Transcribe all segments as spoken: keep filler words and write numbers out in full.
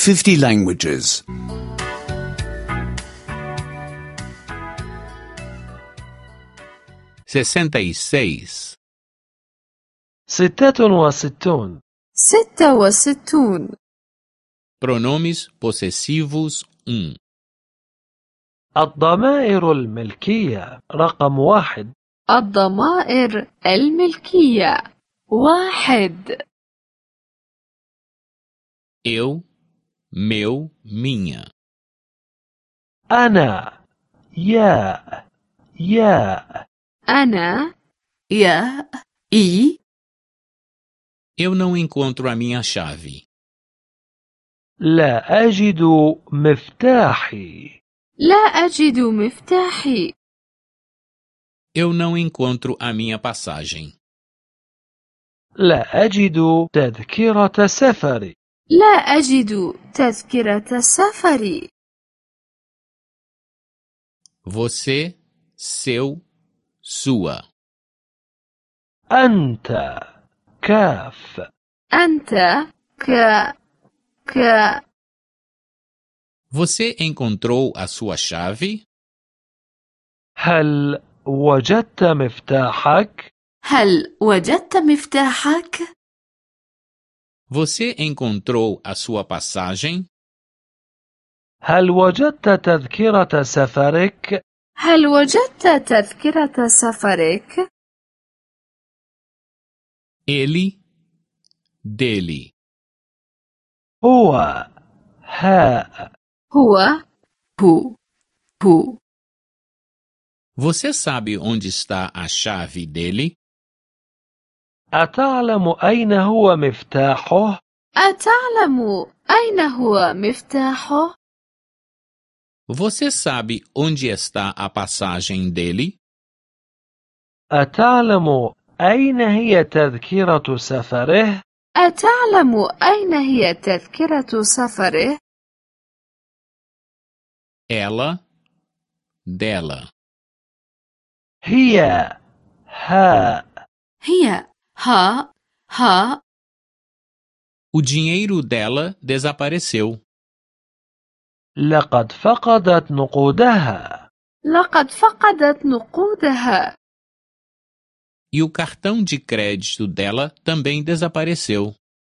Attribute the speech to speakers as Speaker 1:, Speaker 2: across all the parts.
Speaker 1: fifty languages.
Speaker 2: sessenta e seis.
Speaker 3: ستة وستون.
Speaker 4: ستة وستون.
Speaker 2: Pronomes possessivos um.
Speaker 3: الضمائر الملكية رقم واحد.
Speaker 4: الضمائر الملكية واحد.
Speaker 2: Eu, meu, minha.
Speaker 3: أنا، يا، يا.
Speaker 4: أنا، يا، إي.
Speaker 2: Eu não encontro a minha chave.
Speaker 3: لا أجد مفتاحي.
Speaker 4: لا أجد مفتاحي.
Speaker 2: Eu não encontro a minha passagem.
Speaker 3: لا أجد تذكرة سفري.
Speaker 4: لا أجد تذكرة سفري.
Speaker 2: Você, seu, sua.
Speaker 3: أنت، كاف.
Speaker 4: أنت، ك، ك.
Speaker 2: Você encontrou a sua chave?
Speaker 3: هل وجدت مفتاحك؟
Speaker 4: هل وجدت مفتاحك؟
Speaker 2: Você encontrou a sua passagem?
Speaker 3: هل وجدت تذكرة سفرك؟
Speaker 4: هل وجدت تذكرة سفرك؟
Speaker 2: Ele, dele.
Speaker 3: هو، هاء.
Speaker 4: هو، هو، هو.
Speaker 2: Você sabe onde está a chave dele?
Speaker 3: أتعلم أين هو مفتاحه؟
Speaker 4: أتعلم أين هو مفتاحه؟
Speaker 2: Você sabe onde está a passagem dele?
Speaker 3: أتعلم أين هي تذكرة سفره؟
Speaker 4: أتعلم أين هي تذكرة سفره؟
Speaker 2: Ela, dela.
Speaker 3: هي، هاء.
Speaker 4: هي، ها، ها.
Speaker 2: O dinheiro dela desapareceu.
Speaker 3: لقد فقدت نقودها.
Speaker 4: لقد فقدت نقودها.
Speaker 2: E o cartão de crédito dela também desapareceu.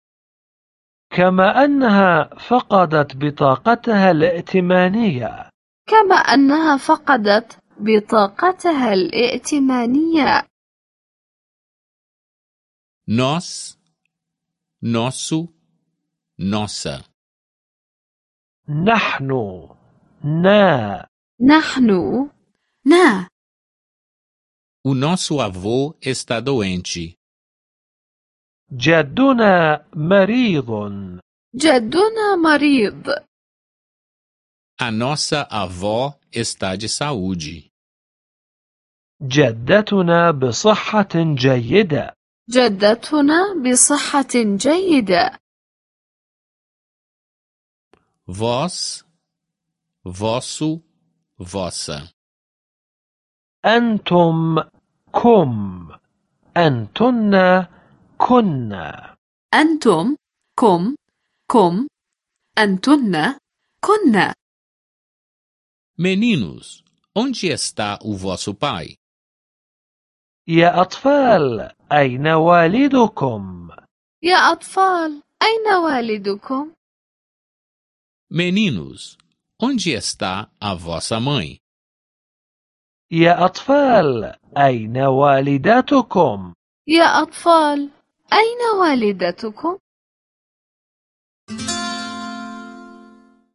Speaker 3: كما أنها فقدت بطاقتها الائتمانية.
Speaker 4: كما أنها فقدت بطاقتها الائتمانية.
Speaker 2: Nós, nosso, nossa.
Speaker 3: نحن، نا.
Speaker 4: نحن، نا.
Speaker 2: O nosso avô está doente.
Speaker 3: جدنا مريض.
Speaker 4: جدنا مريض.
Speaker 2: A nossa avó está de saúde.
Speaker 3: جدتنا بصحة جيدة.
Speaker 4: جدتنا بصحة جيدة.
Speaker 2: Vós, vosso, vossa.
Speaker 3: أنتم، كم. أنتن، كنا.
Speaker 4: أنتم، كم، كم. أنتن، كنا.
Speaker 2: Meninos, onde está o vosso pai?
Speaker 3: يا أطفال، أين والدكم؟
Speaker 4: يا أطفال، أين والدكم؟
Speaker 2: Meninos, onde está a vossa mãe?
Speaker 3: يا أطفال، أين والدتكم؟
Speaker 4: يا أطفال، أين والدتكم؟